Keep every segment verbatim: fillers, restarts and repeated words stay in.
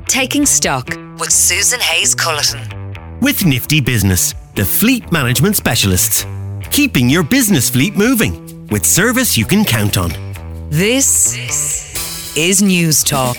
Taking Stock with Susan Hayes-Culleton. With Nifty Business, the fleet management specialists. Keeping your business fleet moving with service you can count on. This is News Talk.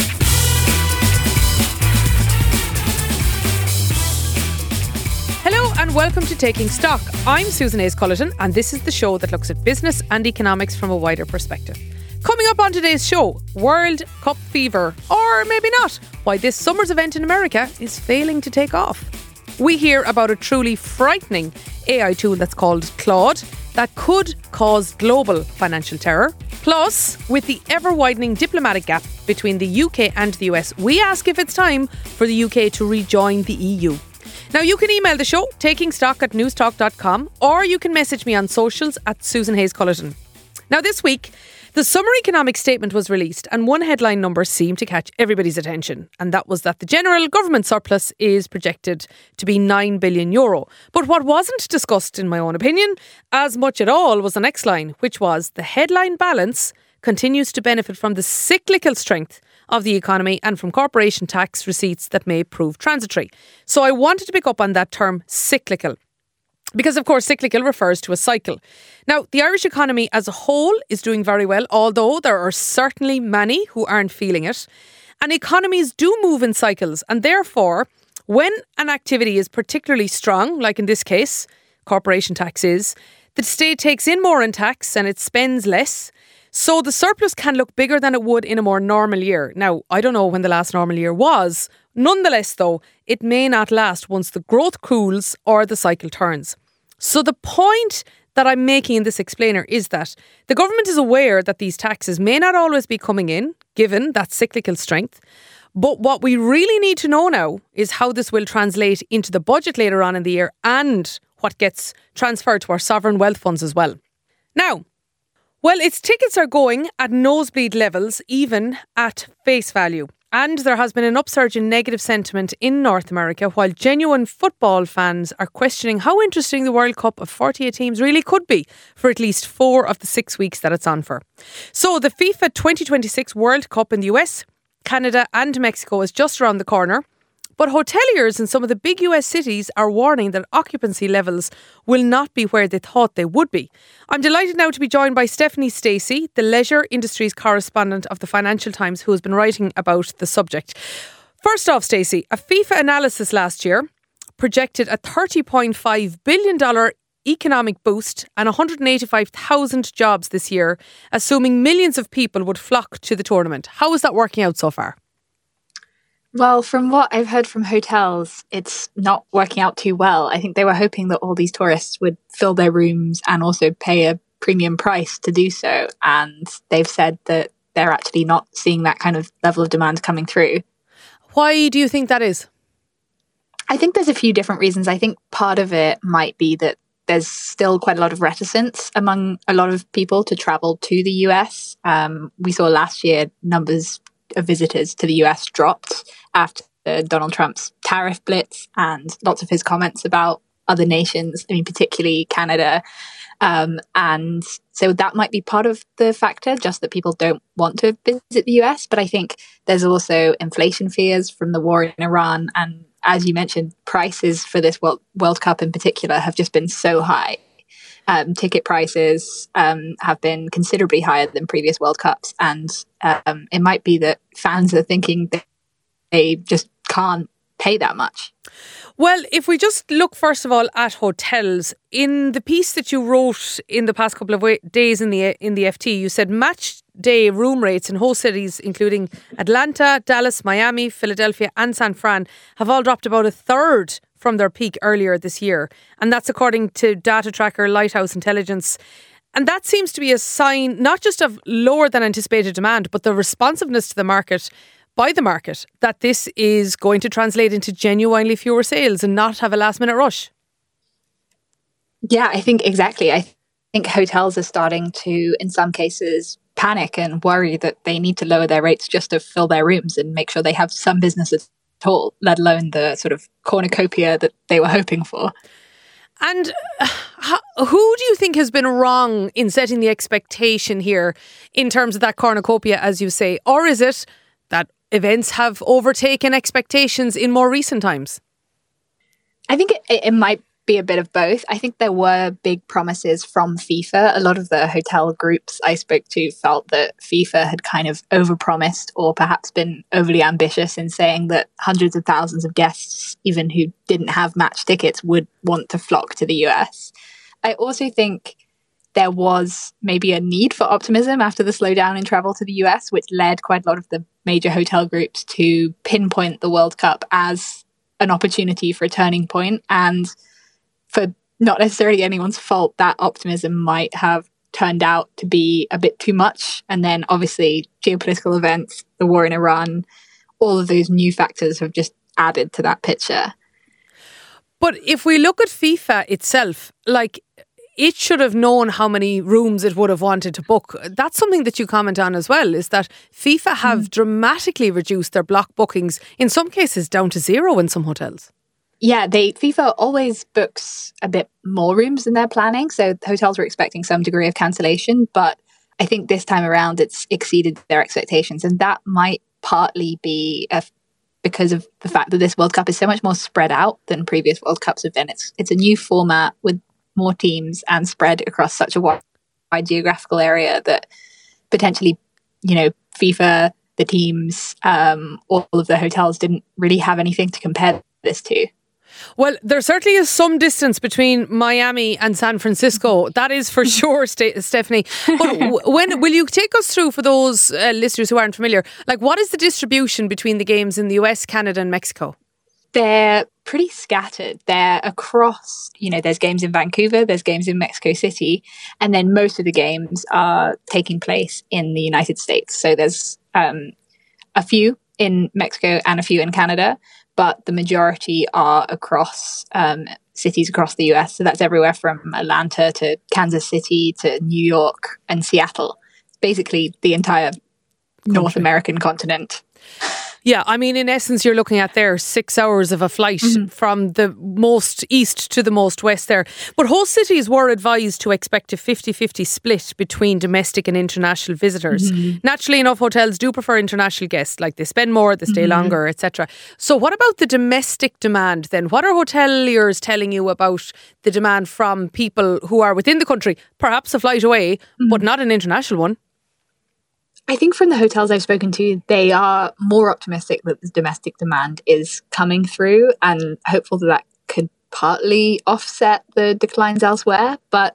Hello and welcome to Taking Stock. I'm Susan Hayes-Culleton and this is the show that looks at business and economics from a wider perspective. Coming up on today's show, World Cup fever, or maybe not, why this summer's event in America is failing to take off. We hear about a truly frightening A I tool that's called Claude that could cause global financial terror. Plus, with the ever-widening diplomatic gap between the U K and the U S, we ask if it's time for the U K to rejoin the E U. Now, you can email the show, takingstock at newstalk dot com, or you can message me on socials at Susan Hayes-Culleton. Now, this week, the summer economic statement was released and one headline number seemed to catch everybody's attention, and that was that the general government surplus is projected to be nine billion euro. But what wasn't discussed, in my own opinion, as much at all was the next line, which was the headline balance continues to benefit from the cyclical strength of the economy and from corporation tax receipts that may prove transitory. So I wanted to pick up on that term cyclical. Because, of course, cyclical refers to a cycle. Now, the Irish economy as a whole is doing very well, although there are certainly many who aren't feeling it. And economies do move in cycles. And therefore, when an activity is particularly strong, like in this case, corporation tax is, the state takes in more in tax and it spends less. So the surplus can look bigger than it would in a more normal year. Now, I don't know when the last normal year was. Nonetheless, though, it may not last once the growth cools or the cycle turns. So the point that I'm making in this explainer is that the government is aware that these taxes may not always be coming in, given that cyclical strength. But what we really need to know now is how this will translate into the budget later on in the year and what gets transferred to our sovereign wealth funds as well. Now, well, its tickets are going at nosebleed levels, even at face value. And there has been an upsurge in negative sentiment in North America, while genuine football fans are questioning how interesting the World Cup of forty-eight teams really could be for at least four of the six weeks that it's on for. So the FIFA twenty twenty-six World Cup in the U S, Canada and Mexico is just around the corner. But hoteliers in some of the big U S cities are warning that occupancy levels will not be where they thought they would be. I'm delighted now to be joined by Stephanie Stacey, the leisure industries correspondent of the Financial Times, who has been writing about the subject. First off, Stacey, a FIFA analysis last year projected a thirty point five billion dollars economic boost and one hundred eighty-five thousand jobs this year, assuming millions of people would flock to the tournament. How is that working out so far? Well, from what I've heard from hotels, it's not working out too well. I think they were hoping that all these tourists would fill their rooms and also pay a premium price to do so. And they've said that they're actually not seeing that kind of level of demand coming through. Why do you think that is? I think there's a few different reasons. I think part of it might be that there's still quite a lot of reticence among a lot of people to travel to the U S. Um, we saw last year numbers of visitors to the U S dropped after Donald Trump's tariff blitz and lots of his comments about other nations, I mean, particularly Canada. Um, and so that might be part of the factor, just that people don't want to visit the U S. But I think there's also inflation fears from the war in Iran. And as you mentioned, prices for this World, World Cup in particular have just been so high. Um, ticket prices um, have been considerably higher than previous World Cups. And um, it might be that fans are thinking that they just can't pay that much. Well, if we just look first of all at hotels, in the piece that you wrote in the past couple of wa- days in the in the F T, you said match day room rates in host cities including Atlanta, Dallas, Miami, Philadelphia and San Fran have all dropped about a third from their peak earlier this year. And that's according to data tracker Lighthouse Intelligence. And that seems to be a sign not just of lower than anticipated demand, but the responsiveness to the market by the market, that this is going to translate into genuinely fewer sales and not have a last minute rush. Yeah, I think exactly. I think hotels are starting to, in some cases, panic and worry that they need to lower their rates just to fill their rooms and make sure they have some business at all, let alone the sort of cornucopia that they were hoping for. And uh, how, who do you think has been wrong in setting the expectation here in terms of that cornucopia, as you say? Or is it that events have overtaken expectations in more recent times? I think it, it might be a bit of both. I think there were big promises from FIFA. A lot of the hotel groups I spoke to felt that FIFA had kind of overpromised or perhaps been overly ambitious in saying that hundreds of thousands of guests, even who didn't have match tickets, would want to flock to the U S. I also think there was maybe a need for optimism after the slowdown in travel to the U S, which led quite a lot of the major hotel groups to pinpoint the World Cup as an opportunity for a turning point. And for not necessarily anyone's fault, that optimism might have turned out to be a bit too much. And then obviously geopolitical events, the war in Iran, all of those new factors have just added to that picture. But if we look at FIFA itself, like, it should have known how many rooms it would have wanted to book. That's something that you comment on as well, is that FIFA have mm. dramatically reduced their block bookings, in some cases down to zero in some hotels. Yeah, they FIFA always books a bit more rooms than they're planning. So hotels were expecting some degree of cancellation, but I think this time around it's exceeded their expectations. And that might partly be a, because of the fact that this World Cup is so much more spread out than previous World Cups have been. It's, it's a new format with more teams and spread across such a wide, wide geographical area that potentially, you know, FIFA, the teams, um, all of the hotels didn't really have anything to compare this to. Well, there certainly is some distance between Miami and San Francisco. That is for sure, St- Stephanie. But when will you take us through, for those uh, listeners who aren't familiar, like, what is the distribution between the games in the U S, Canada and Mexico? They're pretty scattered. They're across, you know, there's games in Vancouver, there's games in Mexico City, and then most of the games are taking place in the United States. So there's um, a few in Mexico and a few in Canada, but the majority are across um, cities across the U S. So that's everywhere from Atlanta to Kansas City to New York and Seattle. Basically the entire Country. North American continent. Yeah, I mean, in essence, you're looking at there six hours of a flight mm-hmm. from the most east to the most west there. But host cities were advised to expect a fifty-fifty split between domestic and international visitors. Mm-hmm. Naturally enough, hotels do prefer international guests, like they spend more, they stay mm-hmm. longer, et cetera. So what about the domestic demand then? What are hoteliers telling you about the demand from people who are within the country, perhaps a flight away, mm-hmm. but not an international one? I think from the hotels I've spoken to, they are more optimistic that the domestic demand is coming through and hopeful that that could partly offset the declines elsewhere. But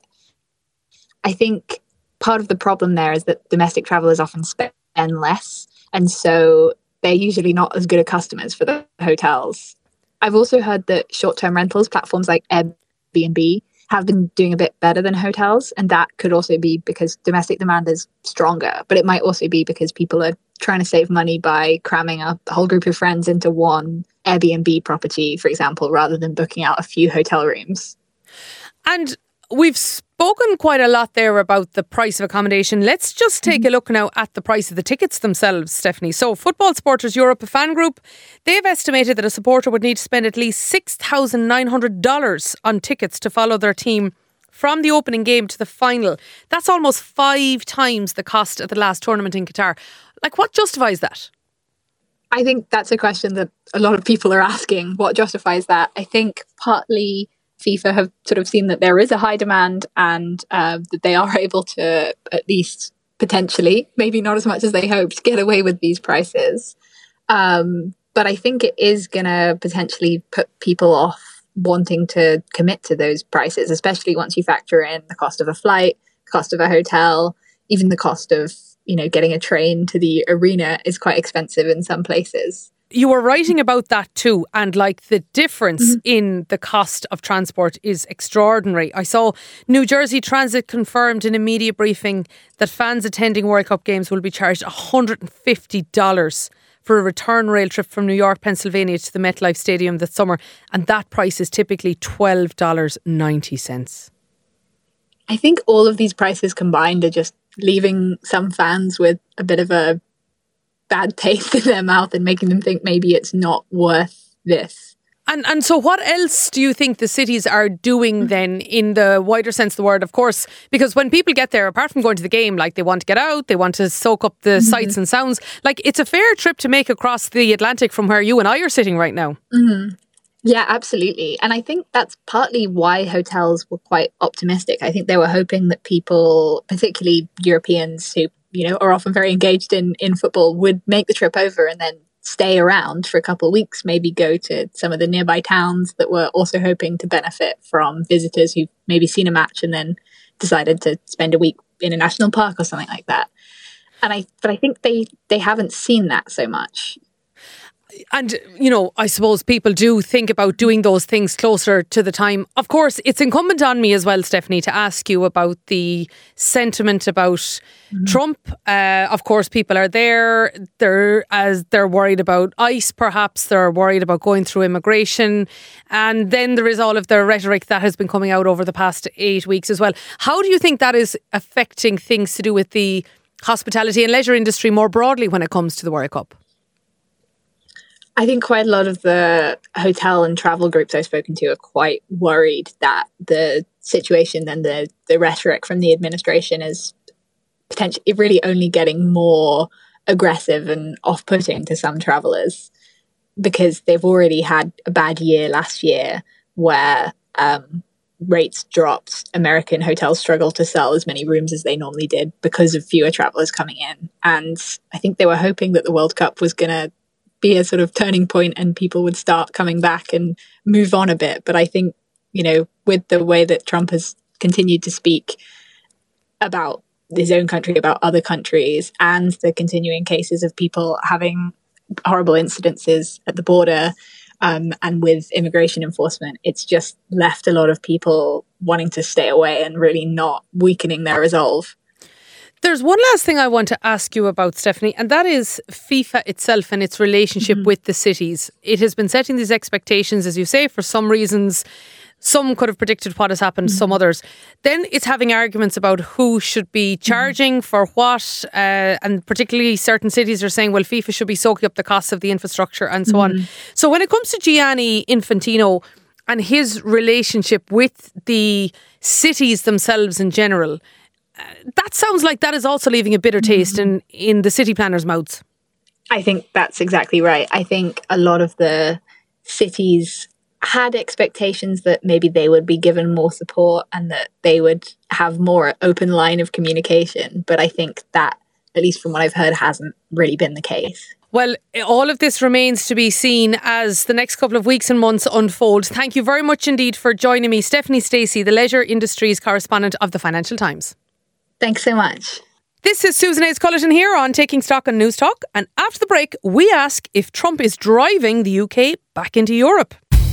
I think part of the problem there is that domestic travelers often spend less. And so they're usually not as good a customers for the hotels. I've also heard that short-term rentals, platforms like Airbnb, have been doing a bit better than hotels. And that could also be because domestic demand is stronger, but it might also be because people are trying to save money by cramming a whole group of friends into one Airbnb property, for example, rather than booking out a few hotel rooms. And we've spoken quite a lot there about the price of accommodation. Let's just take mm-hmm. a look now at the price of the tickets themselves, Stephanie. So Football Supporters Europe, a fan group, they've estimated that a supporter would need to spend at least six thousand nine hundred dollars on tickets to follow their team from the opening game to the final. That's almost five times the cost of the last tournament in Qatar. Like, what justifies that? I think that's a question that a lot of people are asking. What justifies that? I think partly FIFA have sort of seen that there is a high demand and uh, that they are able to at least potentially, maybe not as much as they hoped, get away with these prices. Um, but I think it is going to potentially put people off wanting to commit to those prices, especially once you factor in the cost of a flight, cost of a hotel, even the cost of, you know, getting a train to the arena is quite expensive in some places. You were writing about that too, and like the difference mm-hmm. in the cost of transport is extraordinary. I saw New Jersey Transit confirmed in a media briefing that fans attending World Cup games will be charged one hundred fifty dollars for a return rail trip from New York, Pennsylvania to the MetLife Stadium this summer, and that price is typically twelve dollars and ninety cents. I think all of these prices combined are just leaving some fans with a bit of a bad taste in their mouth and making them think maybe it's not worth this. And and so what else do you think the cities are doing then in the wider sense of the word, of course? Because when people get there, apart from going to the game, like they want to get out, they want to soak up the mm-hmm. sights and sounds. Like it's a fair trip to make across the Atlantic from where you and I are sitting right now. Mm-hmm. Yeah, absolutely. And I think that's partly why hotels were quite optimistic. I think they were hoping that people, particularly Europeans who, you know, are often very engaged in, in football, would make the trip over and then stay around for a couple of weeks, maybe go to some of the nearby towns that were also hoping to benefit from visitors who've maybe seen a match and then decided to spend a week in a national park or something like that. And I, but I think they, they haven't seen that so much. And, you know, I suppose people do think about doing those things closer to the time. Of course, it's incumbent on me as well, Stephanie, to ask you about the sentiment about mm-hmm. Trump. Uh, of course, people are there. They're as they're worried about ICE, perhaps. They're worried about going through immigration. And then there is all of the rhetoric that has been coming out over the past eight weeks as well. How do you think that is affecting things to do with the hospitality and leisure industry more broadly when it comes to the World Cup? I think quite a lot of the hotel and travel groups I've spoken to are quite worried that the situation and the, the rhetoric from the administration is potentially really only getting more aggressive and off-putting to some travellers, because they've already had a bad year last year where um, rates dropped. American hotels struggled to sell as many rooms as they normally did because of fewer travellers coming in. And I think they were hoping that the World Cup was going to be a sort of turning point and people would start coming back and move on a bit. But I think, you know, with the way that Trump has continued to speak about his own country, about other countries, and the continuing cases of people having horrible incidences at the border um, and with immigration enforcement, it's just left a lot of people wanting to stay away and really not weakening their resolve. There's one last thing I want to ask you about, Stephanie, and that is FIFA itself and its relationship mm-hmm. with the cities. It has been setting these expectations, as you say, for some reasons. Some could have predicted what has happened, mm-hmm. some others. Then it's having arguments about who should be charging mm-hmm. for what, uh, and particularly certain cities are saying, well, FIFA should be soaking up the costs of the infrastructure and so mm-hmm. on. So when it comes to Gianni Infantino and his relationship with the cities themselves in general, Uh, that sounds like that is also leaving a bitter taste in, in the city planners' mouths. I think that's exactly right. I think a lot of the cities had expectations that maybe they would be given more support and that they would have more open line of communication. But I think that, at least from what I've heard, hasn't really been the case. Well, all of this remains to be seen as the next couple of weeks and months unfold. Thank you very much indeed for joining me. Stephanie Stacey, the leisure industries correspondent of the Financial Times. Thanks so much. This is Susan Hayes-Cullerton here on Taking Stock on News Talk. And after the break, we ask if Trump is driving the U K back into Europe.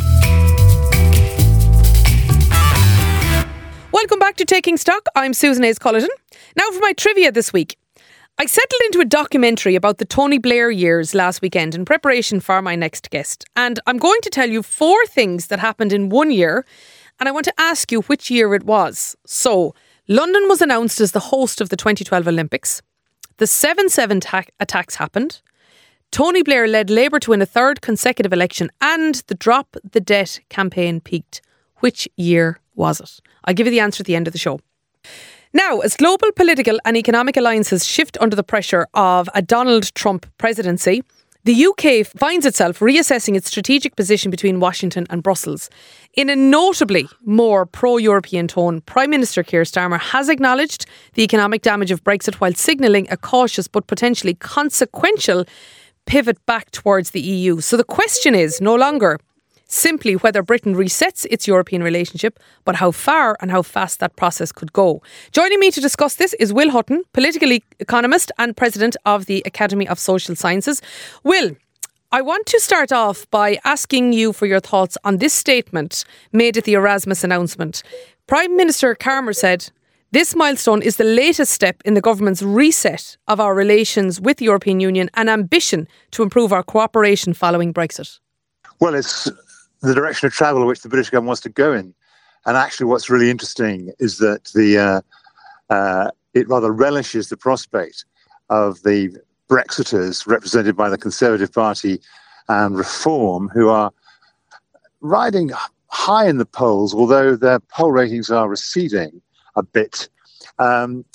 Welcome back to Taking Stock. I'm Susan Hayes-Cullerton. Now for my trivia this week. I settled into a documentary about the Tony Blair years last weekend in preparation for my next guest. And I'm going to tell you four things that happened in one year. And I want to ask you which year it was. So, London was announced as the host of the twenty twelve Olympics. The seven seven ta- attacks happened. Tony Blair led Labour to win a third consecutive election, and the Drop the Debt campaign peaked. Which year was it? I'll give you the answer at the end of the show. Now, as global political and economic alliances shift under the pressure of a Donald Trump presidency, the U K finds itself reassessing its strategic position between Washington and Brussels. In a notably more pro-European tone, Prime Minister Keir Starmer has acknowledged the economic damage of Brexit while signalling a cautious but potentially consequential pivot back towards the E U. So the question is no longer simply whether Britain resets its European relationship, but how far and how fast that process could go. Joining me to discuss this is Will Hutton, political economist and president of the Academy of Social Sciences. Will, I want to start off by asking you for your thoughts on this statement made at the Erasmus announcement. Prime Minister Starmer said, "This milestone is the latest step in the government's reset of our relations with the European Union and ambition to improve our cooperation following Brexit." Well, it's the direction of travel which the British government wants to go in. And actually what's really interesting is that the uh, uh, it rather relishes the prospect of the Brexiters represented by the Conservative Party and Reform, who are riding high in the polls, although their poll ratings are receding a bit, um,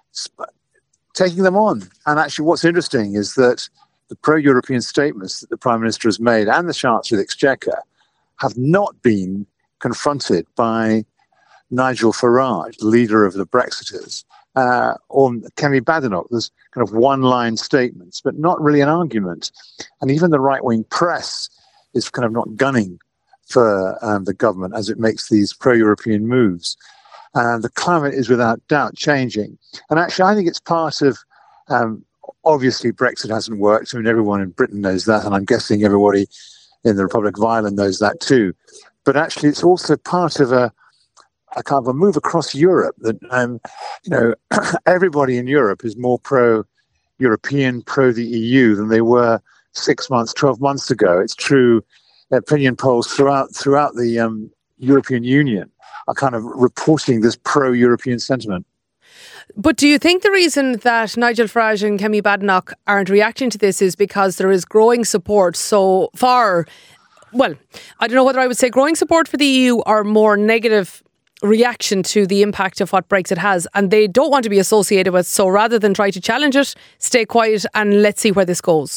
taking them on. And actually what's interesting is that the pro-European statements that the Prime Minister has made and the Chancellor of the Exchequer have not been confronted by Nigel Farage, the leader of the Brexiters, uh, or Kemi Badenoch. There's kind of one-line statements, but not really an argument. And even the right-wing press is kind of not gunning for um, the government as it makes these pro-European moves. And the climate is without doubt changing. And actually, I think it's part of, um, obviously, Brexit hasn't worked. I mean, everyone in Britain knows that, and I'm guessing everybody in the Republic of Ireland knows that too. But actually, it's also part of a, a kind of a move across Europe that, um, you know, everybody in Europe is more pro-European, pro the E U than they were six months, twelve months ago. It's true. Opinion polls throughout throughout the um, European Union are kind of reporting this pro-European sentiment. But do you think the reason that Nigel Farage and Kemi Badenoch aren't reacting to this is because there is growing support so far? Well, I don't know whether I would say growing support for the E U or more negative reaction to the impact of what Brexit has, and they don't want to be associated with. So rather than try to challenge it, stay quiet and let's see where this goes.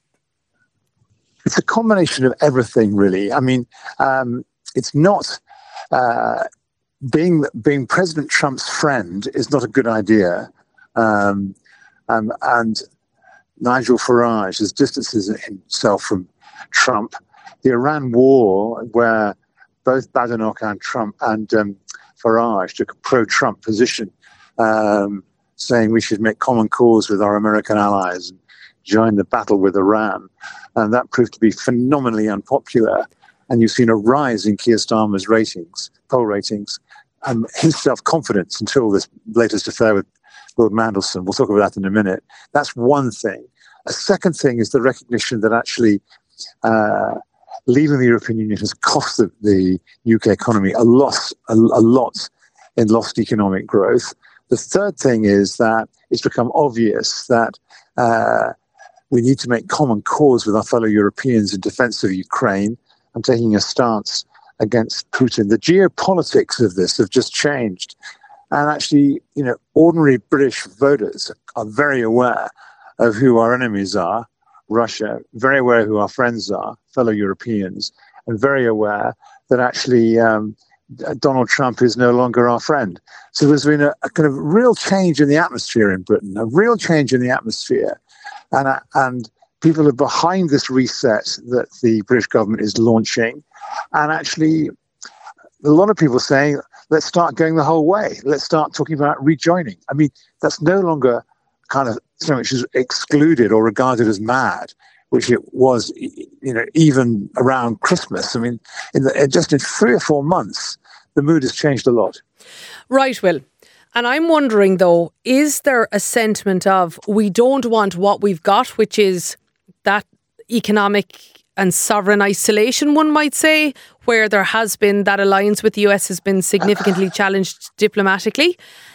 It's a combination of everything, really. I mean, um, it's not uh, being being President Trump's friend is not a good idea, um, um, and Nigel Farage has distances himself from Trump. The Iran war, where both Badenoch and Trump and um, Farage took a pro-Trump position, um, saying we should make common cause with our American allies and join the battle with Iran. And that proved to be phenomenally unpopular. And you've seen a rise in Keir Starmer's ratings, poll ratings, and his self-confidence until this latest affair with Lord Mandelson. We'll talk about that in a minute. That's one thing. A second thing is the recognition that actually uh, leaving the European Union has cost the, the U K economy a lot, a, a lot in lost economic growth. The third thing is that it's become obvious that uh, we need to make common cause with our fellow Europeans in defense of Ukraine and taking a stance against Putin. The geopolitics of this have just changed. And actually, you know, ordinary British voters are very aware of who our enemies are, Russia, very aware who our friends are, fellow Europeans, and very aware that actually um, Donald Trump is no longer our friend. So there's been a, a kind of real change in the atmosphere in Britain, a real change in the atmosphere. And, uh, and people are behind this reset that the British government is launching. And actually, a lot of people are saying, let's start going the whole way. Let's start talking about rejoining. I mean, that's no longer kind of something which is excluded or regarded as mad, which it was, you know, even around Christmas. I mean, in the, just in three or four months, the mood has changed a lot. Right, Will. And I'm wondering, though, is there a sentiment of we don't want what we've got, which is that economic and sovereign isolation, one might say, where there has been that alliance with the U S has been significantly challenged diplomatically?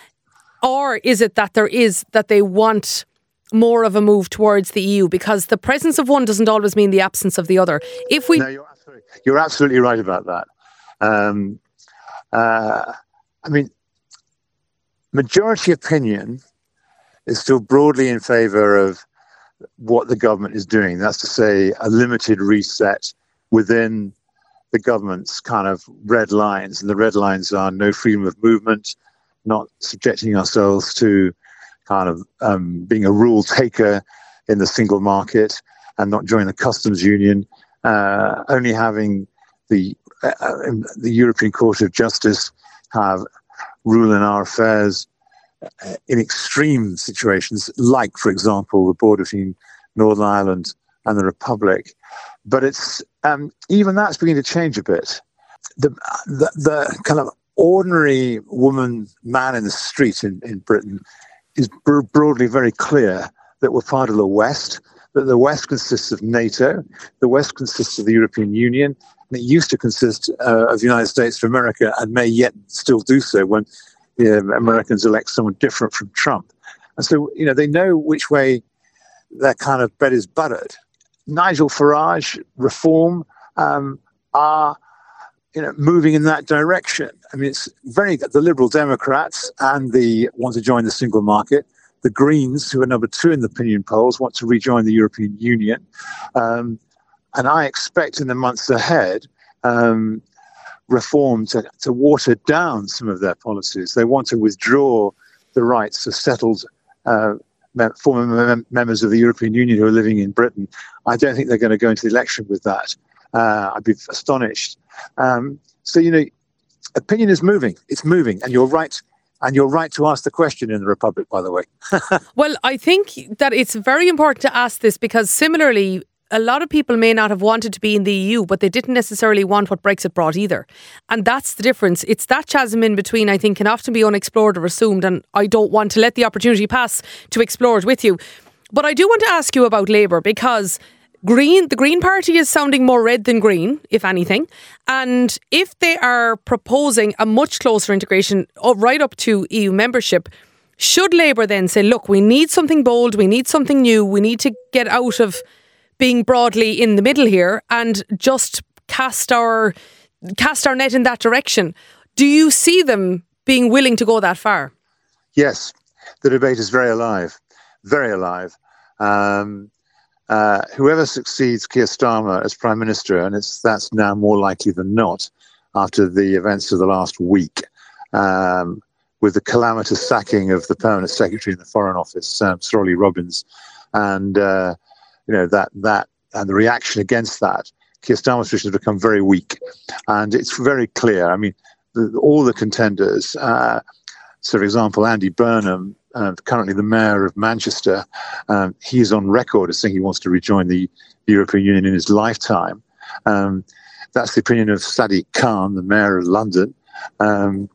Or is it that there is, that they want more of a move towards the E U? Because the presence of one doesn't always mean the absence of the other. If we... No, you're absolutely, you're absolutely right about that. Um, uh, I mean, majority opinion is still broadly in favour of what the government is doing. That's to say, a limited reset within the government's kind of red lines. And the red lines are no freedom of movement, not subjecting ourselves to kind of um, being a rule taker in the single market and not joining the customs union, uh, only having the, uh, the European Court of Justice have rule in our affairs in extreme situations, like, for example, the border between Northern Ireland and the Republic. But it's um, even that's beginning to change a bit. The, the, the kind of ordinary woman, man in the street in, in Britain is bro- broadly very clear that we're part of the West, that the West consists of NATO, the West consists of the European Union, and it used to consist uh, of the United States of America and may yet still do so when the uh, Americans elect someone different from Trump. And so, you know, they know which way their kind of bread is buttered. Nigel Farage, Reform, um, are you know, moving in that direction. I mean, it's very the Liberal Democrats and the want to join the single market. The Greens, who are number two in the opinion polls, want to rejoin the European Union. Um, and I expect in the months ahead, um, reform to, to water down some of their policies. They want to withdraw the rights of settled uh, mem- former mem- members of the European Union who are living in Britain. I don't think they're going to go into the election with that. Uh, I'd be astonished. Um, so, you know, opinion is moving. It's moving. And you're right. And you're right to ask the question in the Republic, by the way. Well, I think that it's very important to ask this because similarly, a lot of people may not have wanted to be in the E U, but they didn't necessarily want what Brexit brought either. And that's the difference. It's that chasm in between, I think, can often be unexplored or assumed. And I don't want to let the opportunity pass to explore it with you. But I do want to ask you about Labour because Green, the Green Party is sounding more red than green, if anything. And if they are proposing a much closer integration right up to E U membership, should Labour then say, look, we need something bold, we need something new, we need to get out of being broadly in the middle here and just cast our cast our net in that direction? Do you see them being willing to go that far? Yes, the debate is very alive, very alive. Um, uh, whoever succeeds Keir Starmer as Prime Minister, and it's that's now more likely than not after the events of the last week, um, with the calamitous sacking of the Permanent Secretary in the Foreign Office, um, Storley Robbins, and uh, you know, that that and the reaction against that, Keir Starmer's position has become very weak. And it's very clear. I mean, the, all the contenders, uh, so for example, Andy Burnham, uh, currently the mayor of Manchester, um, he's on record as saying he wants to rejoin the European Union in his lifetime. Um, that's the opinion of Sadiq Khan, the mayor of London. Um,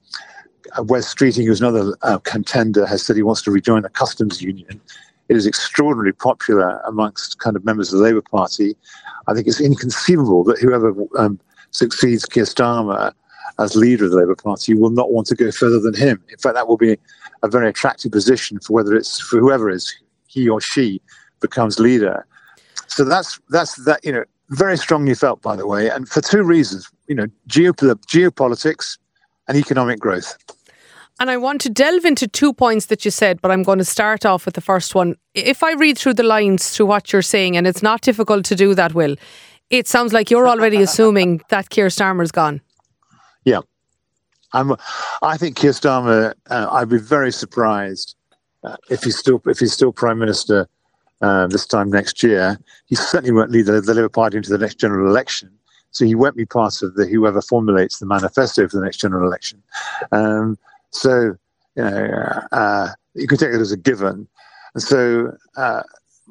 Wes Streeting, who's another uh, contender, has said he wants to rejoin the customs union. It is extraordinarily popular amongst kind of members of the Labour Party. I think it's inconceivable that whoever um, succeeds Keir Starmer as leader of the Labour Party will not want to go further than him. In fact, that will be a very attractive position for whether it's for whoever is he or she becomes leader. So that's that's that you know very strongly felt, by the way, and for two reasons. You know, geopol- geopolitics and economic growth. And I want to delve into two points that you said, but I'm going to start off with the first one. If I read through the lines through what you're saying, and it's not difficult to do that, Will, it sounds like you're already assuming that Keir Starmer's gone. Yeah. I'm, I think Keir Starmer, uh, I'd be very surprised uh, if he's still if he's still Prime Minister uh, this time next year. He certainly won't lead the, the Labour Party into the next general election. So he won't be part of the whoever formulates the manifesto for the next general election. Um, So, you know, uh, you can take it as a given. And so, uh,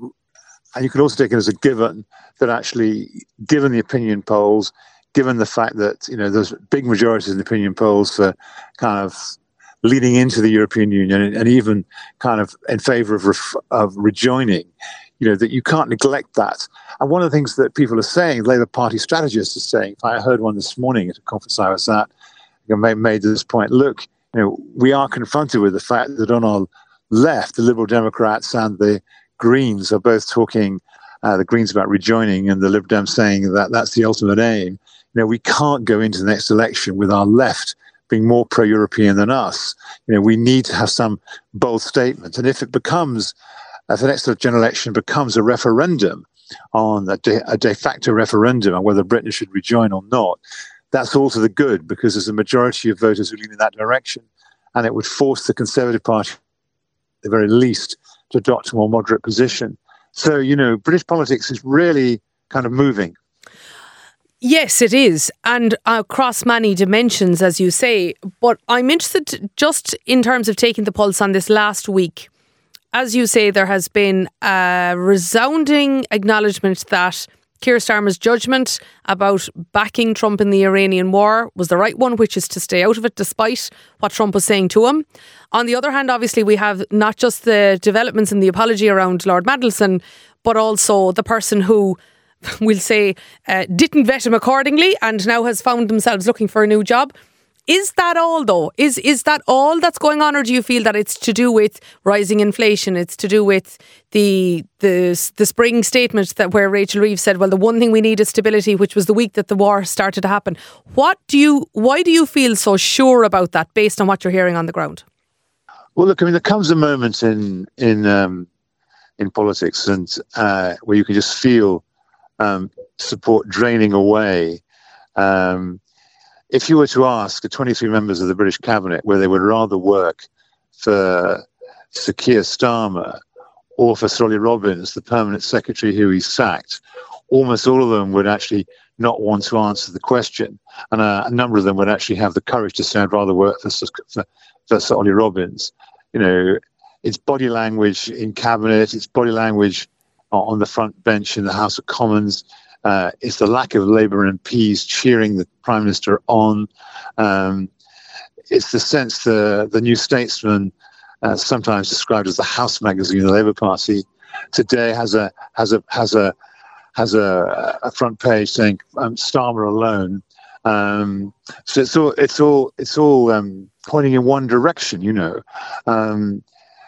and you can also take it as a given that actually, given the opinion polls, given the fact that, you know, there's big majorities in the opinion polls for kind of leading into the European Union and, and even kind of in favour of, ref- of rejoining, you know, that you can't neglect that. And one of the things that people are saying, Labour Party strategists are saying, I heard one this morning at a conference I was at, you know, made this point, look, you know, we are confronted with the fact that on our left, the Liberal Democrats and the Greens are both talking, uh, the Greens about rejoining and the Lib Dems saying that that's the ultimate aim. You know, we can't go into the next election with our left being more pro-European than us. You know, we need to have some bold statement. And if it becomes, if the next general election becomes a referendum on a de, a de facto referendum on whether Britain should rejoin or not, that's all to the good because there's a majority of voters who lean in that direction, and it would force the Conservative Party, at the very least, to adopt a more moderate position. So, you know, British politics is really kind of moving. Yes, it is, and across many dimensions, as you say. But I'm interested just in terms of taking the pulse on this last week. As you say, there has been a resounding acknowledgement that Keir Starmer's judgment about backing Trump in the Iranian war was the right one, which is to stay out of it despite what Trump was saying to him. On the other hand, obviously, we have not just the developments in the apology around Lord Mandelson, but also the person who, we'll say, uh, didn't vet him accordingly and now has found themselves looking for a new job. Is that all, though? Is is that all that's going on, or do you feel that it's to do with rising inflation? It's to do with the the the spring statement that where Rachel Reeves said, well, the one thing we need is stability, which was the week that the war started to happen. What do you? Why do you feel so sure about that, based on what you're hearing on the ground? Well, look, I mean, there comes a moment in in um, in politics, and uh, where you can just feel um, support draining away. Um, If you were to ask the twenty-three members of the British cabinet whether they would rather work for Sir Keir Starmer or for Sir Ollie Robbins, the permanent secretary who he sacked, almost all of them would actually not want to answer the question. And a, a number of them would actually have the courage to say, I'd rather work for, for, for Sir Ollie Robbins. You know, it's body language in cabinet, it's body language on the front bench in the House of Commons. Uh, it's the lack of Labour M Ps cheering the Prime Minister on. Um, it's the sense the the New Statesman, uh, sometimes described as the House magazine of the Labour Party, today has a has a has a has a, a front page saying um, Starmer alone. Um, so it's all it's all it's all um, pointing in one direction, you know, um,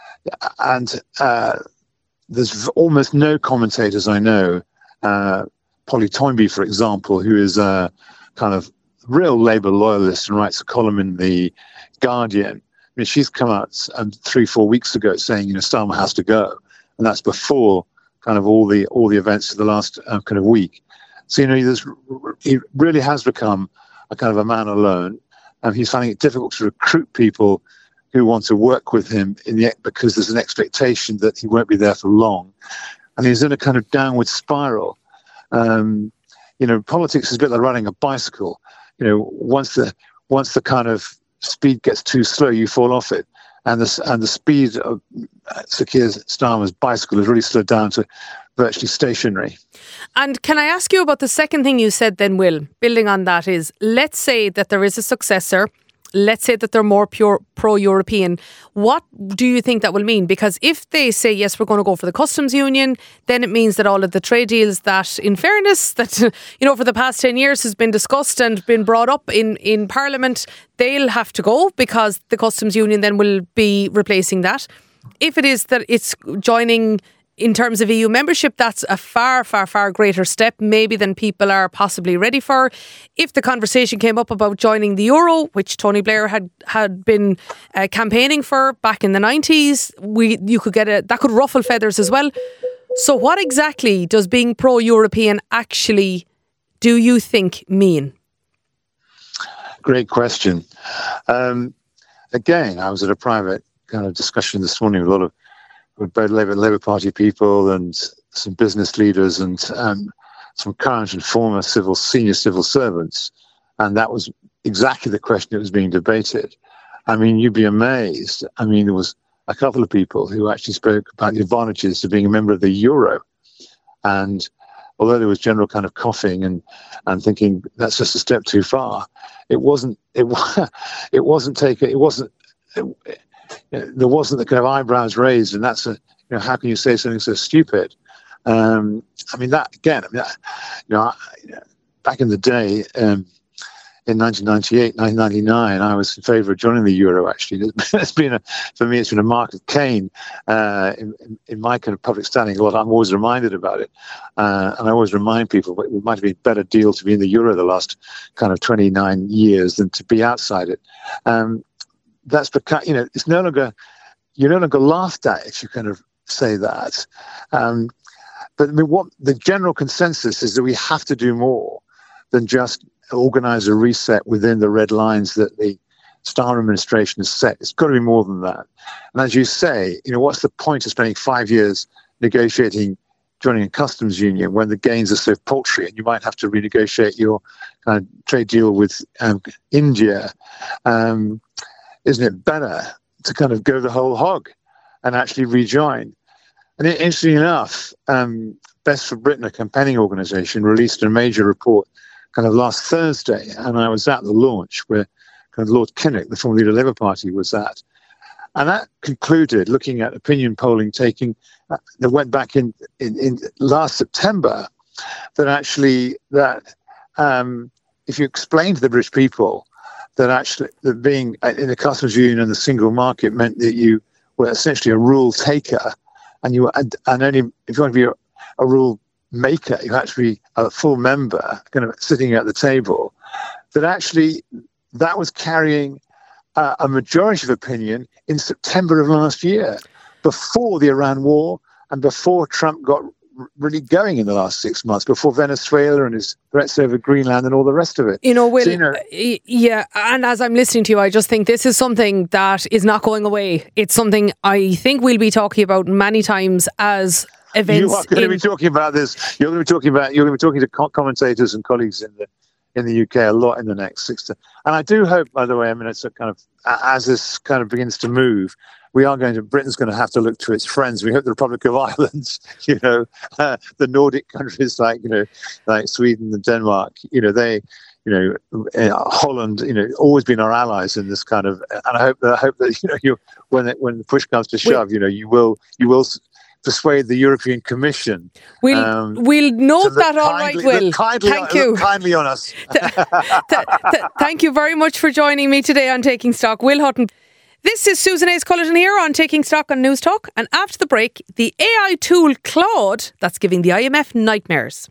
and uh, there's almost no commentators I know. Uh, Polly Toynbee, for example, who is a kind of real Labour loyalist and writes a column in The Guardian. I mean, she's come out um, three, four weeks ago saying, you know, Starmer has to go. And that's before kind of all the all the events of the last uh, kind of week. So, you know, there's, he really has become a kind of a man alone. And he's finding it difficult to recruit people who want to work with him in the because there's an expectation that he won't be there for long. And he's in a kind of downward spiral. Um, you know, politics is a bit like riding a bicycle. You know, once the once the kind of speed gets too slow, you fall off it, and the and the speed of Sir Keir Starmer's bicycle has really slowed down to virtually stationary. And can I ask you about the second thing you said then, Will? Building on that is, let's say that there is a successor. Let's say that they're more pure pro-European. What do you think that will mean? Because if they say, yes, we're going to go for the customs union, then it means that all of the trade deals that, in fairness, that, you know, for the past ten years has been discussed and been brought up in, in Parliament, they'll have to go because the customs union then will be replacing that. If it is that it's joining in terms of E U membership, that's a far, far, far greater step maybe than people are possibly ready for. If the conversation came up about joining the euro, which Tony Blair had had been uh, campaigning for back in the nineties, we you could get a that could ruffle feathers as well. So what exactly does being pro-European actually, do you think, mean? Great question. Um, again, I was at a private kind of discussion this morning with a lot of with both Labour, Labour Party people and some business leaders and um, some current and former civil senior civil servants, and that was exactly the question that was being debated. I mean, you'd be amazed. I mean, there was a couple of people who actually spoke about the advantages of being a member of the euro, and although there was general kind of coughing and and thinking that's just a step too far, it wasn't. It it wasn't taken. It wasn't. It, there wasn't the kind of eyebrows raised, and that's a, you know, how can you say something so stupid? Um, I mean, that again, I mean, that, you know, I, you know, back in the day, um, in nineteen ninety-eight, nineteen ninety-nine, I was in favour of joining the euro. Actually, it's been a, for me, it's been a mark of Cain uh, in, in my kind of public standing. A lot, I'm always reminded about it, uh, and I always remind people that it might have been a better deal to be in the euro the last kind of twenty-nine years than to be outside it. Um, That's because, you know, it's no longer, you're no longer laughed at if you kind of say that. Um, but I mean, what the general consensus is that we have to do more than just organise a reset within the red lines that the Starmer administration has set. It's got to be more than that. And as you say, you know, what's the point of spending five years negotiating joining a customs union when the gains are so paltry, and you might have to renegotiate your kind of trade deal with um, India? Um, Isn't it better to kind of go the whole hog and actually rejoin? And interestingly enough, um, Best for Britain, a campaigning organisation, released a major report kind of last Thursday, and I was at the launch where kind of Lord Kinnock, the former leader of the Labour Party, was at. And that concluded, looking at opinion polling taking, uh, that went back in, in, in last September, that actually that um, if you explain to the British people that actually that being in the customs union and the single market meant that you were essentially a rule taker, and you and, and only if you want to be a, a rule maker, you had to be a full member, kind of sitting at the table. That actually that was carrying uh, a majority of opinion in September of last year, before the Iran war and before Trump got really going in the last six months, before Venezuela and his threats over Greenland and all the rest of it. You know, Will, so, you know, yeah, and as I'm listening to you, I just think this is something that is not going away. It's something I think we'll be talking about many times as events. You are going in- to be talking about this. You're going to be talking about. You're going to be talking to co- commentators and colleagues in the in the U K a lot in the next six to. And I do hope, by the way, I mean, it's a kind of as this kind of begins to move, we are going to, Britain's going to have to look to its friends. We hope the Republic of Ireland, you know, uh, the Nordic countries like, you know, like Sweden and Denmark, you know, they, you know, uh, Holland, you know, always been our allies in this kind of, and I hope that, I hope that, you know, you when it, when the push comes to shove, we, you know, you will, you will persuade the European Commission. We'll, um, we'll note that all kindly, right, Will. Kindly, thank you. Kindly on us. th- th- th- thank you very much for joining me today on Taking Stock. Will Hutton. This is Susan Hayes Cullerton here on Taking Stock on News Talk. And after the break, the A I tool Claude that's giving the I M F nightmares.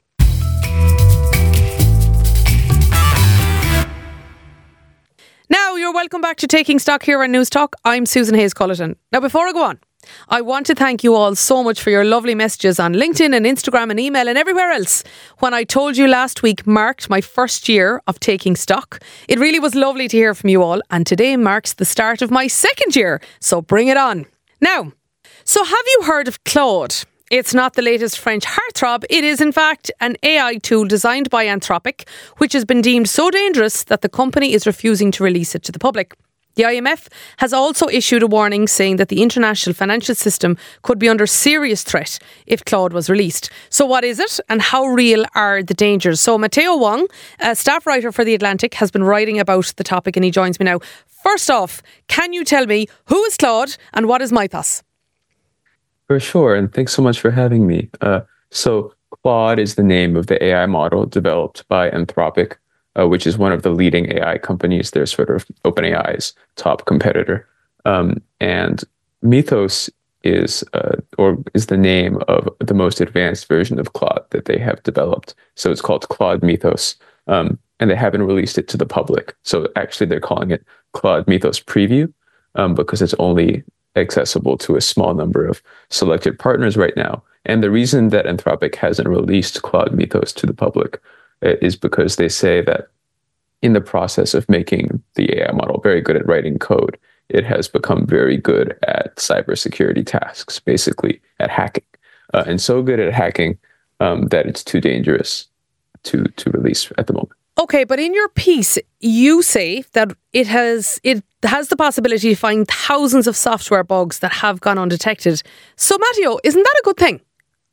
Now, you're welcome back to Taking Stock here on News Talk. I'm Susan Hayes Cullerton. Now, before I go on, I want to thank you all so much for your lovely messages on LinkedIn and Instagram and email and everywhere else. When I told you last week marked my first year of Taking Stock, it really was lovely to hear from you all, and today marks the start of my second year, so bring it on. Now, so have you heard of Claude? It's not the latest French heartthrob. It is, in fact, an A I tool designed by Anthropic, which has been deemed so dangerous that the company is refusing to release it to the public. The I M F has also issued a warning saying that the international financial system could be under serious threat if Claude was released. So what is it and how real are the dangers? So Matteo Wong, a staff writer for The Atlantic, has been writing about the topic and he joins me now. First off, can you tell me who is Claude and what is Mythos? For sure, and thanks so much for having me. Uh, so Claude is the name of the A I model developed by Anthropic, Uh, which is one of the leading A I companies. They're sort of OpenAI's top competitor. Um, and Mythos is uh, or is the name of the most advanced version of Claude that they have developed. So it's called Claude Mythos, um, and they haven't released it to the public. So actually, they're calling it Claude Mythos Preview um, because it's only accessible to a small number of selected partners right now. And the reason that Anthropic hasn't released Claude Mythos to the public is because they say that in the process of making the A I model very good at writing code, it has become very good at cybersecurity tasks, basically at hacking, uh, and so good at hacking um, that it's too dangerous to to release at the moment. Okay, but in your piece, you say that it has it has the possibility to find thousands of software bugs that have gone undetected. So, Matteo, isn't that a good thing?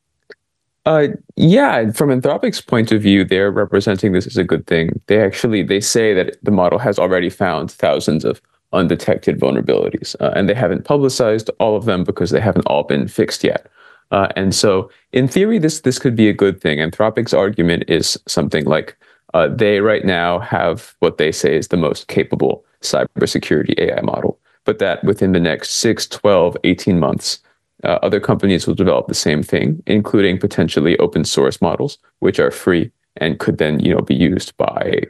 Uh, yeah, from Anthropic's point of view, they're representing this as a good thing. They actually, they say that the model has already found thousands of undetected vulnerabilities, uh, and they haven't publicized all of them because they haven't all been fixed yet. Uh, and so, in theory, this this could be a good thing. Anthropic's argument is something like uh, they right now have what they say is the most capable cybersecurity A I model, but that within the next six, twelve, eighteen months, Uh, other companies will develop the same thing, including potentially open source models, which are free and could then, you know, be used by,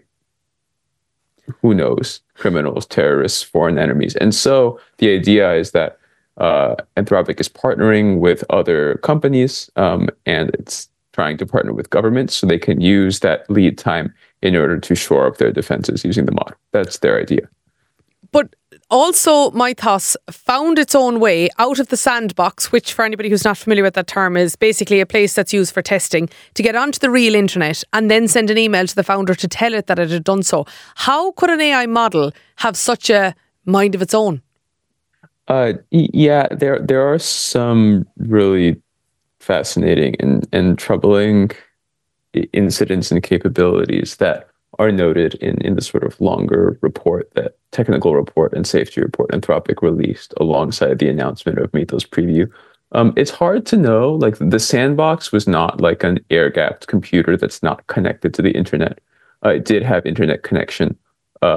who knows, criminals, terrorists, foreign enemies. And so the idea is that uh, Anthropic is partnering with other companies um, and it's trying to partner with governments so they can use that lead time in order to shore up their defenses using the model. That's their idea. But also, Mythos found its own way out of the sandbox, which for anybody who's not familiar with that term is basically a place that's used for testing, to get onto the real internet and then send an email to the founder to tell it that it had done so. How could an A I model have such a mind of its own? Uh, yeah, there there are some really fascinating and, and troubling incidents and capabilities that are noted in, in the sort of longer report, that technical report and safety report Anthropic released alongside the announcement of Mythos Preview. Um, it's hard to know, like the sandbox was not like an air-gapped computer that's not connected to the internet. Uh, it did have internet connection. Uh,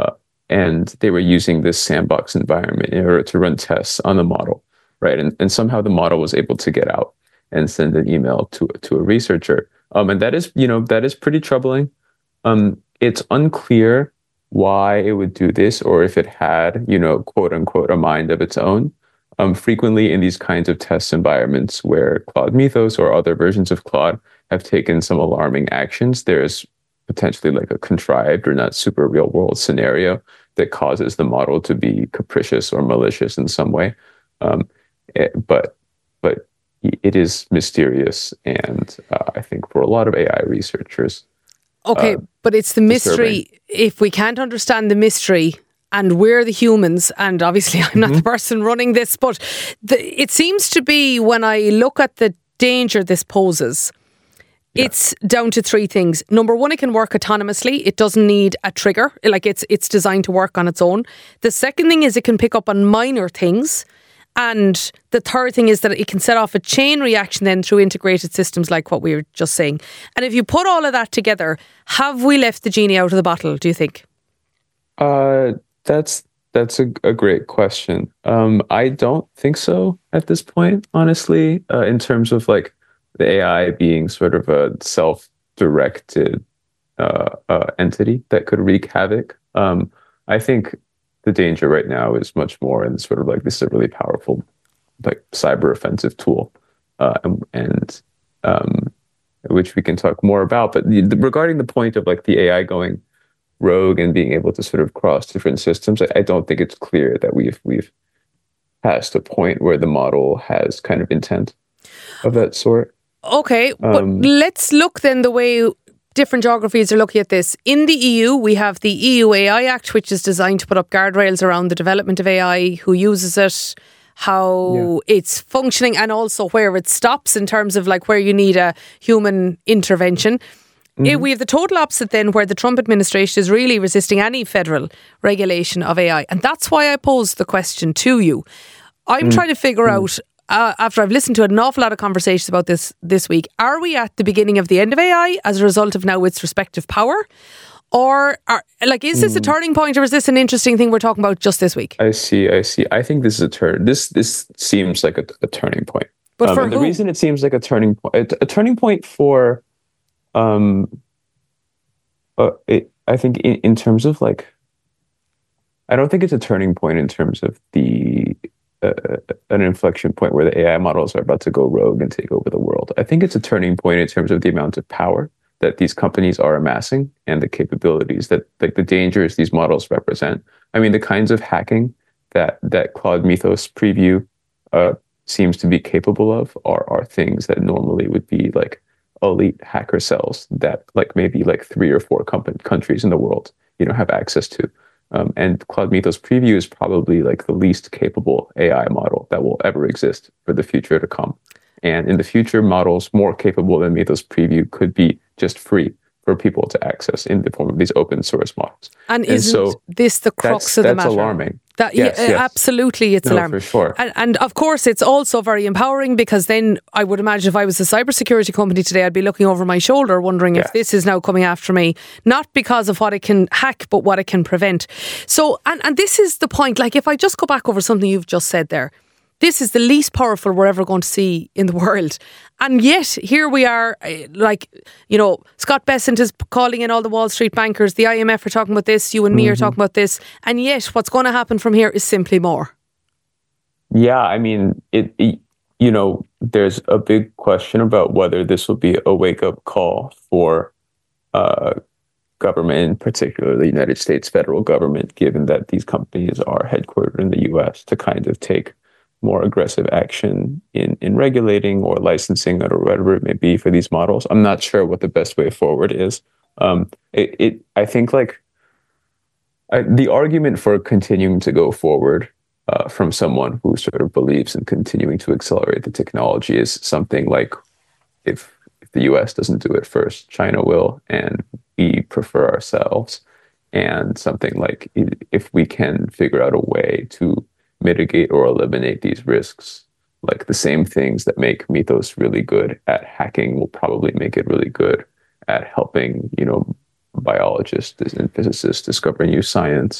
and they were using this sandbox environment in order to run tests on the model, right? And, and somehow the model was able to get out and send an email to, to a researcher. Um, and that is, you know, that is pretty troubling. Um, it's unclear why it would do this, or if it had, you know, quote unquote, a mind of its own. Um, frequently in these kinds of test environments where Claude Mythos or other versions of Claude have taken some alarming actions, there's potentially like a contrived or not super real world scenario that causes the model to be capricious or malicious in some way. Um, it, but but it is mysterious, and uh, I think for a lot of A I researchers. Okay, uh, but it's the mystery. Disturbing. If we can't understand the mystery, and we're the humans, and obviously I'm not mm-hmm. the person running this, but the, it seems to be, when I look at the danger this poses, yeah. it's down to three things. Number one, it can work autonomously. It doesn't need a trigger. Like it's it's designed to work on its own. The second thing is it can pick up on minor things. And the third thing is that it can set off a chain reaction then through integrated systems like what we were just saying. And if you put all of that together, have we left the genie out of the bottle, do you think? Uh, that's that's a, a great question. Um, I don't think so at this point, honestly, uh, in terms of like the A I being sort of a self-directed uh, uh, entity that could wreak havoc. Um, I think the danger right now is much more in sort of like this is a really powerful like cyber offensive tool, uh, and, and um, which we can talk more about. But the, the, regarding the point of like the A I going rogue and being able to sort of cross different systems, I, I don't think it's clear that we've we've passed a point where the model has kind of intent of that sort. Okay, but um, let's look then the way different geographies are looking at this. In the E U, we have the E U A I Act, which is designed to put up guardrails around the development of A I, who uses it, how yeah. it's functioning, and also where it stops in terms of like where you need a human intervention. Mm-hmm. We have the total opposite then, where the Trump administration is really resisting any federal regulation of A I. And that's why I posed the question to you. I'm mm-hmm. trying to figure mm-hmm. out, Uh, after I've listened to an awful lot of conversations about this this week, are we at the beginning of the end of A I as a result of now its respective power? Or, are, like, is this mm. a turning point, or is this an interesting thing we're talking about just this week? I see, I see. I think this is a turn. This this seems like a, a turning point. But um, for and who? The reason it seems like a turning point, a, a turning point for, um, uh, it, I think in, in terms of like, I don't think it's a turning point in terms of the Uh, an inflection point where the A I models are about to go rogue and take over the world. I think it's a turning point in terms of the amount of power that these companies are amassing and the capabilities that, like, the dangers these models represent. I mean, the kinds of hacking that that Claude Mythos preview uh, seems to be capable of are are things that normally would be like elite hacker cells that like maybe like three or four company countries in the world, you know, have access to. Um, and Claude Mythos Preview is probably like the least capable A I model that will ever exist for the future to come. And in the future, models more capable than Mythos Preview could be just free for people to access in the form of these open source models. And, and isn't so this the crux of the matter? That's alarming. That, yes, yeah, yes. Absolutely, it's no, alarming. For sure. And, and of course, it's also very empowering, because then I would imagine if I was a cybersecurity company today, I'd be looking over my shoulder wondering yeah. if this is now coming after me, not because of what it can hack, but what it can prevent. So, and, and this is the point, like if I just go back over something you've just said there, this is the least powerful we're ever going to see in the world. And yet, here we are, like, you know, Scott Bessent is calling in all the Wall Street bankers, the I M F are talking about this, you and me mm-hmm. are talking about this, and yet what's going to happen from here is simply more. Yeah, I mean, it, it you know, there's a big question about whether this will be a wake-up call for uh, government, in particular the United States federal government, given that these companies are headquartered in the U S, to kind of take more aggressive action in, in regulating or licensing or whatever it may be for these models. I'm not sure what the best way forward is. Um, it, it, I think like I, the argument for continuing to go forward uh, from someone who sort of believes in continuing to accelerate the technology is something like, if, if the U S doesn't do it first, China will, and we prefer ourselves. And something like, if we can figure out a way to mitigate or eliminate these risks, like the same things that make Mythos really good at hacking will probably make it really good at helping, you know, biologists and physicists discover new science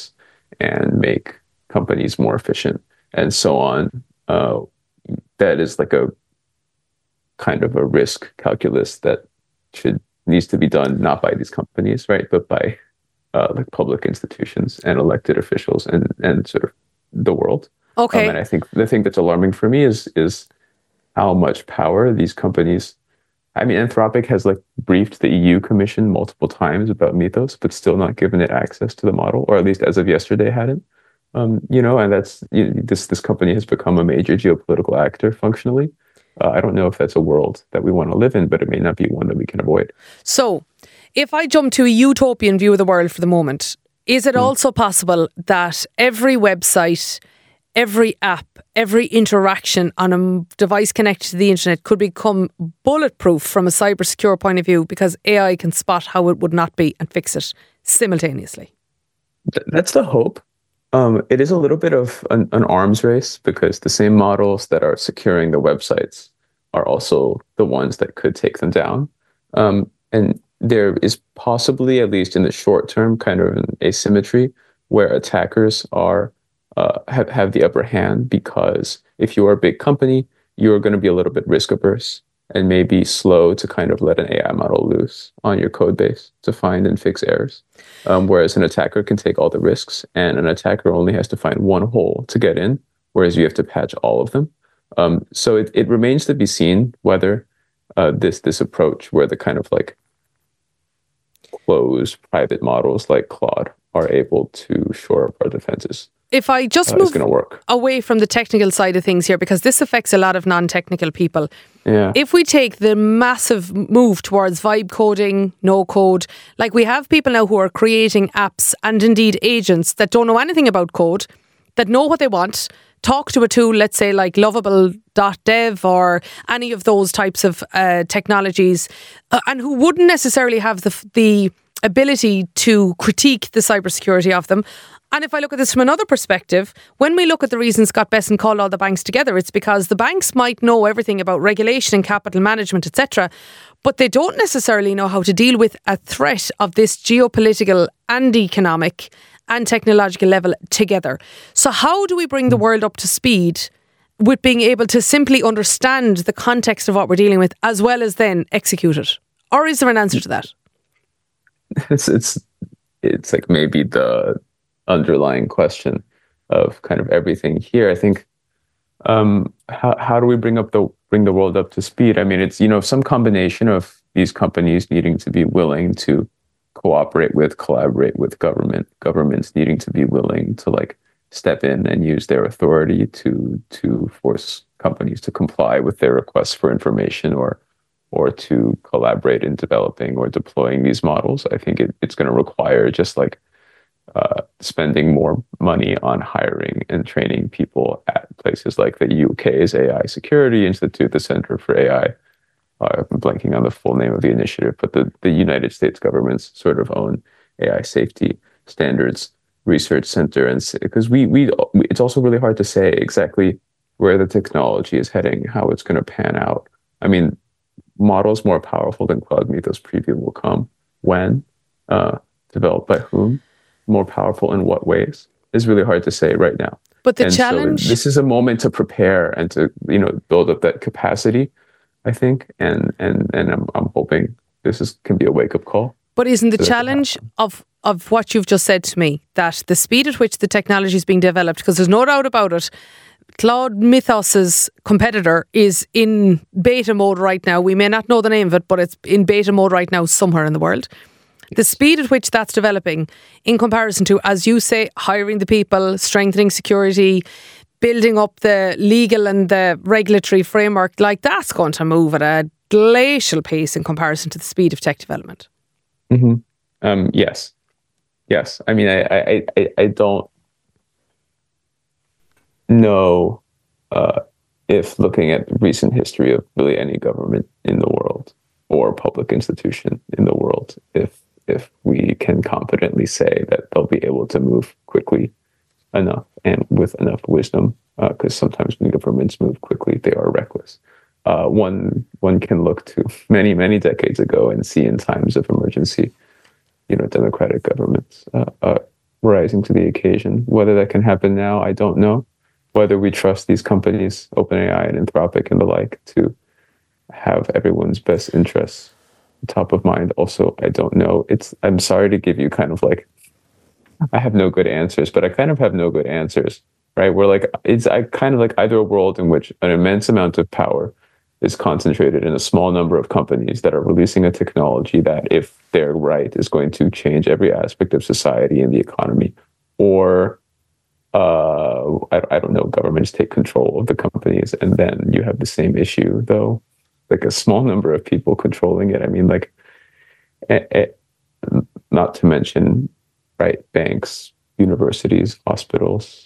and make companies more efficient and so on. Uh, that is like a kind of a risk calculus that should needs to be done not by these companies, right, but by uh, like public institutions and elected officials and and sort of the world. Okay. Um, and I think the thing that's alarming for me is is how much power these companies. I mean, Anthropic has like briefed the E U Commission multiple times about Mythos, but still not given it access to the model, or at least as of yesterday hadn't. Um, you know, and that's you know, this this company has become a major geopolitical actor functionally. Uh, I don't know if that's a world that we want to live in, but it may not be one that we can avoid. So, if I jump to a utopian view of the world for the moment, is it mm. also possible that every website, every app, every interaction on a device connected to the internet could become bulletproof from a cybersecure point of view because A I can spot how it would not be and fix it simultaneously? Th- that's the hope. Um, it is a little bit of an, an arms race because the same models that are securing the websites are also the ones that could take them down. Um, and there is possibly, at least in the short term, kind of an asymmetry where attackers are uh, have, have the upper hand because if you are a big company, you're going to be a little bit risk averse and maybe slow to kind of let an A I model loose on your code base to find and fix errors. Um, whereas an attacker can take all the risks, and an attacker only has to find one hole to get in, whereas you have to patch all of them. Um, so it, it remains to be seen whether uh, this this approach, where the kind of like closed private models like Claude are able to shore up our defenses. If I just uh, move work. away from the technical side of things here, because this affects a lot of non-technical people. Yeah. If we take the massive move towards vibe coding, no code, like we have people now who are creating apps and indeed agents that don't know anything about code, that know what they want, talk to a tool, let's say like lovable dot dev or any of those types of uh, technologies, uh, and who wouldn't necessarily have the the ability to critique the cybersecurity of them. And if I look at this from another perspective, when we look at the reason Scott Besson called all the banks together, it's because the banks might know everything about regulation and capital management, et cetera, but they don't necessarily know how to deal with a threat of this geopolitical and economic and technological level together. So how do we bring the world up to speed with being able to simply understand the context of what we're dealing with as well as then execute it? Or is there an answer to that? It's it's it's like maybe the underlying question of kind of everything here. I think um, how how do we bring up the bring the world up to speed? I mean, it's you know some combination of these companies needing to be willing to cooperate with, collaborate with government, governments needing to be willing to like step in and use their authority to to force companies to comply with their requests for information or or to collaborate in developing or deploying these models. I think it, it's going to require just like uh, spending more money on hiring and training people at places like the U K's A I Security Institute, the Center for A I. Uh, I'm blanking on the full name of the initiative, but the, the United States government's sort of own A I safety standards research center. And because we, we, it's also really hard to say exactly where the technology is heading, how it's going to pan out. I mean, models more powerful than Claude Mythos Preview will come. When? Uh, developed by whom? More powerful in what ways? It's really hard to say right now. But the and challenge... So this is a moment to prepare and to, you know, build up that capacity, I think. And and and I'm I'm hoping this is can be a wake-up call. But isn't the challenge of, of what you've just said to me, that the speed at which the technology is being developed, because there's no doubt about it, Claude Mythos's competitor is in beta mode right now. We may not know the name of it, but it's in beta mode right now somewhere in the world. The speed at which that's developing in comparison to, as you say, hiring the people, strengthening security, building up the legal and the regulatory framework, like that's going to move at a glacial pace in comparison to the speed of tech development. Mm-hmm. Um, yes. Yes. I mean, I, I, I, I don't know uh, if looking at recent history of really any government in the world or public institution in the world, if if we can confidently say that they'll be able to move quickly enough and with enough wisdom, because uh, sometimes when governments move quickly, they are reckless. Uh, one one can look to many, many decades ago and see in times of emergency, you know, democratic governments uh, uh, rising to the occasion. Whether that can happen now, I don't know. Whether we trust these companies, OpenAI and Anthropic and the like, to have everyone's best interests top of mind, also, I don't know. It's I'm sorry to give you kind of like, I have no good answers, but I kind of have no good answers, right? We're like, it's I kind of like either a world in which an immense amount of power is concentrated in a small number of companies that are releasing a technology that, if they're right, is going to change every aspect of society and the economy. Or, uh, I, I don't know, governments take control of the companies, and then you have the same issue, though, like a small number of people controlling it. I mean, like, it, it, not to mention, right, banks, universities, hospitals,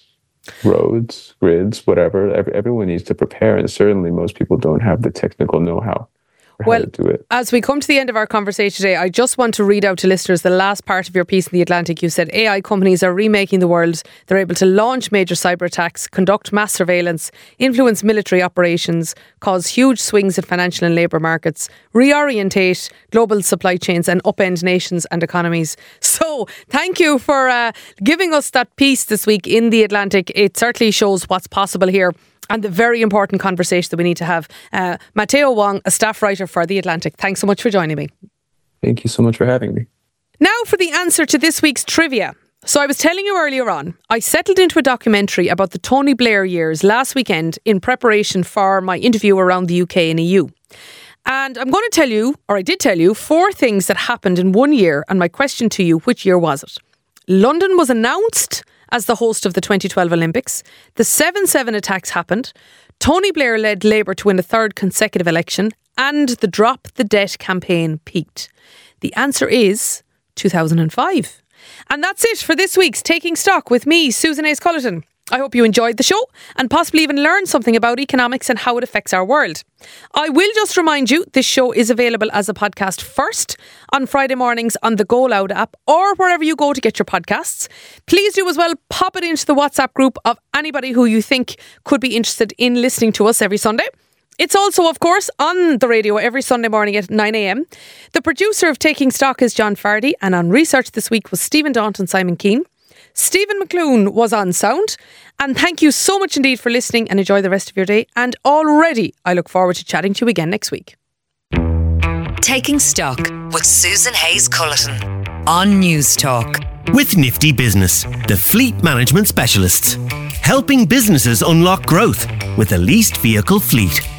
roads, grids, whatever. Every, everyone needs to prepare, and certainly most people don't have the technical know-how for well, how to do it. As we come to the end of our conversation today, I just want to read out to listeners the last part of your piece in The Atlantic. You said A I companies are remaking the world. They're able to launch major cyber attacks, conduct mass surveillance, influence military operations, cause huge swings in financial and labour markets, reorientate global supply chains and upend nations and economies. So thank you for uh, giving us that piece this week in The Atlantic. It certainly shows what's possible here, and the very important conversation that we need to have. Uh, Matteo Wong, a staff writer for The Atlantic, thanks so much for joining me. Thank you so much for having me. Now for the answer to this week's trivia. So I was telling you earlier on, I settled into a documentary about the Tony Blair years last weekend in preparation for my interview around the U K and E U. And I'm going to tell you, or I did tell you, four things that happened in one year. And my question to you, which year was it? London was announced as the host of the twenty twelve Olympics. The seven seven attacks happened. Tony Blair led Labour to win a third consecutive election. And the Drop the Debt campaign peaked. The answer is two thousand five. And that's it for this week's Taking Stock with me, Susan Hayes-Cullerton. I hope you enjoyed the show and possibly even learned something about economics and how it affects our world. I will just remind you, this show is available as a podcast first on Friday mornings on the Go Loud app or wherever you go to get your podcasts. Please do as well pop it into the WhatsApp group of anybody who you think could be interested in listening to us every Sunday. It's also, of course, on the radio every Sunday morning at nine a.m. The producer of Taking Stock is John Fardy, and on research this week was Stephen Daunt and Simon Keane. Stephen McClune was on sound. And thank you so much indeed for listening, and enjoy the rest of your day. And already I look forward to chatting to you again next week. Taking Stock with Susan Hayes-Cullerton on News Talk. With Nifty Business, the fleet management specialists. Helping businesses unlock growth with a leased vehicle fleet.